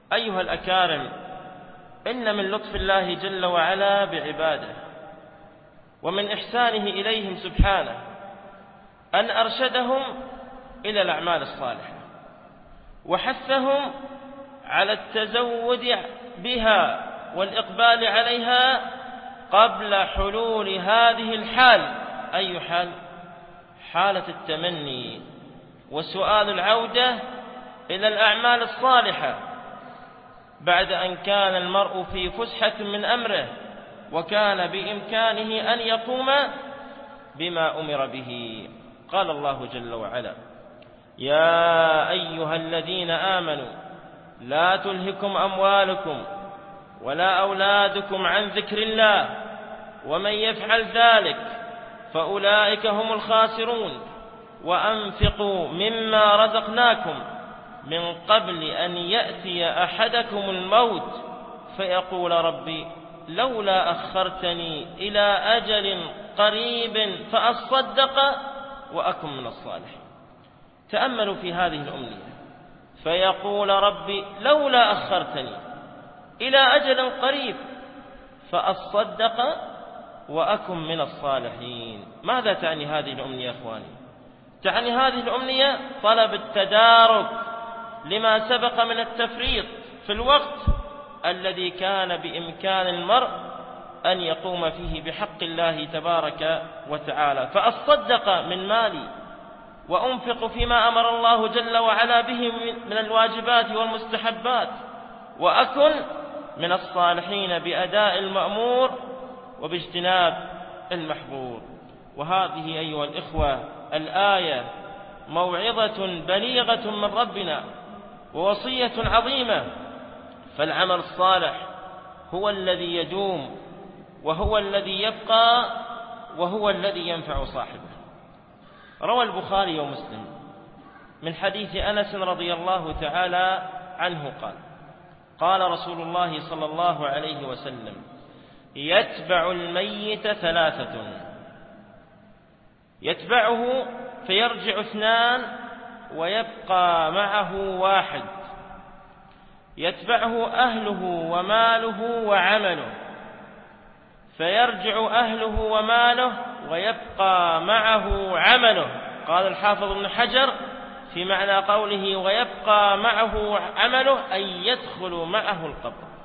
أيها الأكارم، إن من لطف الله جل وعلا بعباده ومن إحسانه إليهم سبحانه أن أرشدهم إلى الأعمال الصالحة وحثهم على التزود بها والإقبال عليها قبل حلول هذه الحال. أي حال؟ حالة التمني وسؤال العودة إلى الأعمال الصالحة بعد أن كان المرء في فسحة من أمره وكان بإمكانه أن يقوم بما أمر به. قال الله جل وعلا: يا أيها الذين آمنوا لا تلهكم أموالكم ولا أولادكم عن ذكر الله ومن يفعل ذلك فأولئك هم الخاسرون وأنفقوا مما رزقناكم من قبل أن يأتي أحدكم الموت فيقول ربي لولا أخرتني إلى أجل قريب فأصدق وأكن من الصالحين. تأملوا في هذه الأمنية، فيقول ربي لولا أخرتني إلى أجل قريب فأصدق وأكن من الصالحين. ماذا تعني هذه الأمنية يا أخواني؟ تعني هذه الأمنية طلب التدارك لما سبق من التفريط في الوقت الذي كان بإمكان المرء أن يقوم فيه بحق الله تبارك وتعالى. فأصدق من مالي وأنفق فيما أمر الله جل وعلا به من الواجبات والمستحبات وأكن من الصالحين بأداء المأمور وباجتناب المحظور. وهذه أيها الإخوة الآية موعظة بليغة من ربنا ووصية عظيمة، فالعمل الصالح هو الذي يدوم وهو الذي يبقى وهو الذي ينفع صاحبه. روى البخاري ومسلم من حديث أنس رضي الله تعالى عنه قال: قال رسول الله صلى الله عليه وسلم: يتبع الميت ثلاثة، يتبعه فيرجع اثنان ويبقى معه واحد، يتبعه أهله وماله وعمله فيرجع أهله وماله ويبقى معه عمله. قال الحافظ ابن حجر في معنى قوله ويبقى معه عمله أي يدخل معه القبر.